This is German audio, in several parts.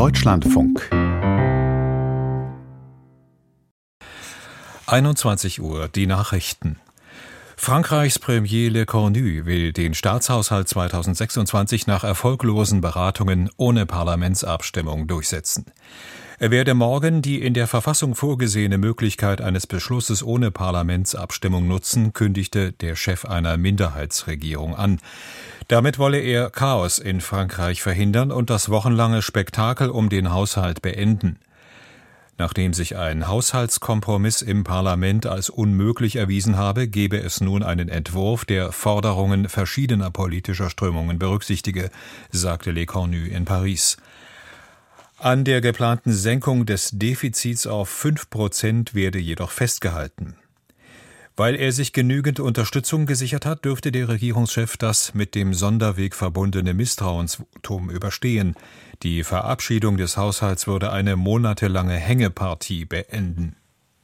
Deutschlandfunk 21 Uhr, die Nachrichten. Frankreichs Premier Le Cornu will den Staatshaushalt 2026 nach erfolglosen Beratungen ohne Parlamentsabstimmung durchsetzen. Er werde morgen die in der Verfassung vorgesehene Möglichkeit eines Beschlusses ohne Parlamentsabstimmung nutzen, kündigte der Chef einer Minderheitsregierung an. Damit wolle er Chaos in Frankreich verhindern und das wochenlange Spektakel um den Haushalt beenden. Nachdem sich ein Haushaltskompromiss im Parlament als unmöglich erwiesen habe, gebe es nun einen Entwurf, der Forderungen verschiedener politischer Strömungen berücksichtige, sagte Le Cornu in Paris. An der geplanten Senkung des Defizits auf 5% werde jedoch festgehalten. Weil er sich genügend Unterstützung gesichert hat, dürfte der Regierungschef das mit dem Sonderweg verbundene Misstrauensvotum überstehen. Die Verabschiedung des Haushalts würde eine monatelange Hängepartie beenden.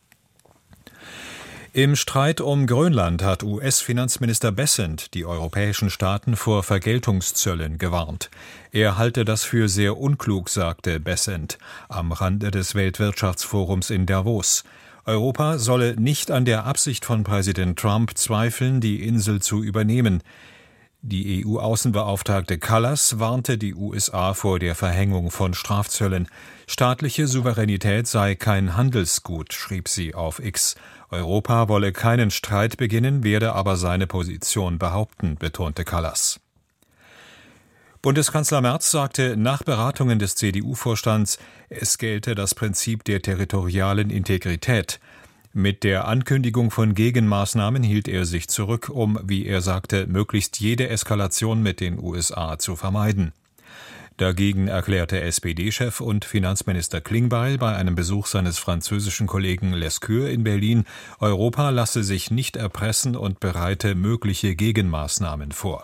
Im Streit um Grönland hat US-Finanzminister Bessent die europäischen Staaten vor Vergeltungszöllen gewarnt. Er halte das für sehr unklug, sagte Bessent am Rande des Weltwirtschaftsforums in Davos. Europa solle nicht an der Absicht von Präsident Trump zweifeln, die Insel zu übernehmen. Die EU-Außenbeauftragte Kallas warnte die USA vor der Verhängung von Strafzöllen. Staatliche Souveränität sei kein Handelsgut, schrieb sie auf X. Europa wolle keinen Streit beginnen, werde aber seine Position behaupten, betonte Kallas. Bundeskanzler Merz sagte nach Beratungen des CDU-Vorstands, es gelte das Prinzip der territorialen Integrität. Mit der Ankündigung von Gegenmaßnahmen hielt er sich zurück, um, wie er sagte, möglichst jede Eskalation mit den USA zu vermeiden. Dagegen erklärte SPD-Chef und Finanzminister Klingbeil bei einem Besuch seines französischen Kollegen Lescure in Berlin, Europa lasse sich nicht erpressen und bereite mögliche Gegenmaßnahmen vor.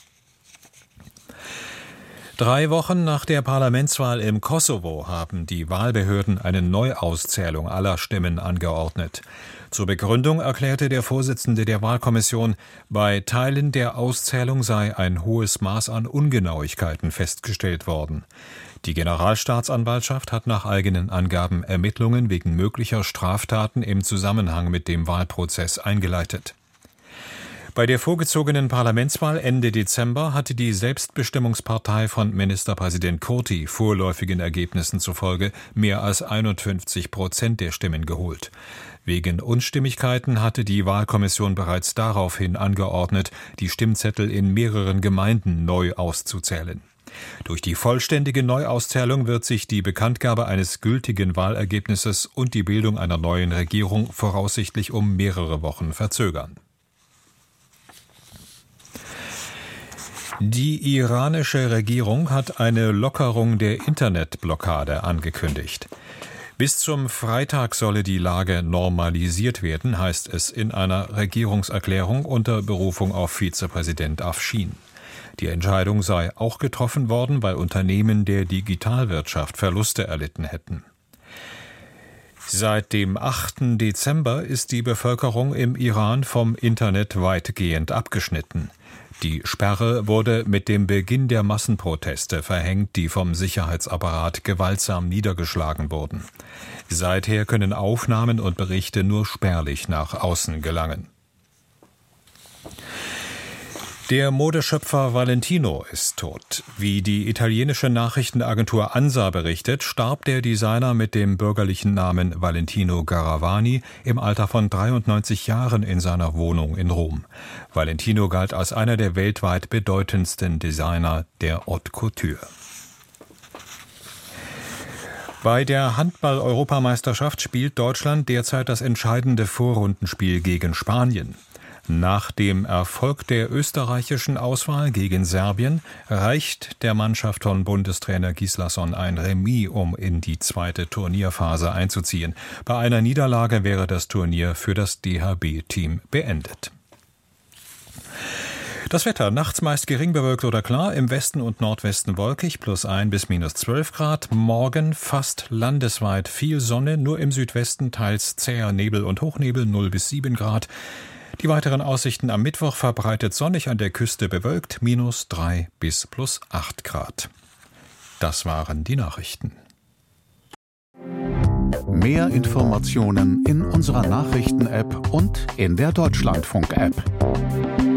3 Wochen nach der Parlamentswahl im Kosovo haben die Wahlbehörden eine Neuauszählung aller Stimmen angeordnet. Zur Begründung erklärte der Vorsitzende der Wahlkommission, bei Teilen der Auszählung sei ein hohes Maß an Ungenauigkeiten festgestellt worden. Die Generalstaatsanwaltschaft hat nach eigenen Angaben Ermittlungen wegen möglicher Straftaten im Zusammenhang mit dem Wahlprozess eingeleitet. Bei der vorgezogenen Parlamentswahl Ende Dezember hatte die Selbstbestimmungspartei von Ministerpräsident Kurti vorläufigen Ergebnissen zufolge mehr als 51% der Stimmen geholt. Wegen Unstimmigkeiten hatte die Wahlkommission bereits daraufhin angeordnet, die Stimmzettel in mehreren Gemeinden neu auszuzählen. Durch die vollständige Neuauszählung wird sich die Bekanntgabe eines gültigen Wahlergebnisses und die Bildung einer neuen Regierung voraussichtlich um mehrere Wochen verzögern. Die iranische Regierung hat eine Lockerung der Internetblockade angekündigt. Bis zum Freitag solle die Lage normalisiert werden, heißt es in einer Regierungserklärung unter Berufung auf Vizepräsident Afshin. Die Entscheidung sei auch getroffen worden, weil Unternehmen der Digitalwirtschaft Verluste erlitten hätten. Seit dem 8. Dezember ist die Bevölkerung im Iran vom Internet weitgehend abgeschnitten. Die Sperre wurde mit dem Beginn der Massenproteste verhängt, die vom Sicherheitsapparat gewaltsam niedergeschlagen wurden. Seither können Aufnahmen und Berichte nur spärlich nach außen gelangen. Der Modeschöpfer Valentino ist tot. Wie die italienische Nachrichtenagentur ANSA berichtet, starb der Designer mit dem bürgerlichen Namen Valentino Garavani im Alter von 93 Jahren in seiner Wohnung in Rom. Valentino galt als einer der weltweit bedeutendsten Designer der Haute Couture. Bei der Handball-Europameisterschaft spielt Deutschland derzeit das entscheidende Vorrundenspiel gegen Spanien. Nach dem Erfolg der österreichischen Auswahl gegen Serbien reicht der Mannschaft von Bundestrainer Gislason ein Remis, um in die zweite Turnierphase einzuziehen. Bei einer Niederlage wäre das Turnier für das DHB-Team beendet. Das Wetter, nachts meist gering bewölkt oder klar, im Westen und Nordwesten wolkig, +1 bis -12 Grad. Morgen fast landesweit viel Sonne, nur im Südwesten teils zäher Nebel und Hochnebel, 0 bis 7 Grad. Die weiteren Aussichten am Mittwoch verbreitet sonnig, an der Küste bewölkt, -3 bis +8 Grad. Das waren die Nachrichten. Mehr Informationen in unserer Nachrichten-App und in der Deutschlandfunk-App.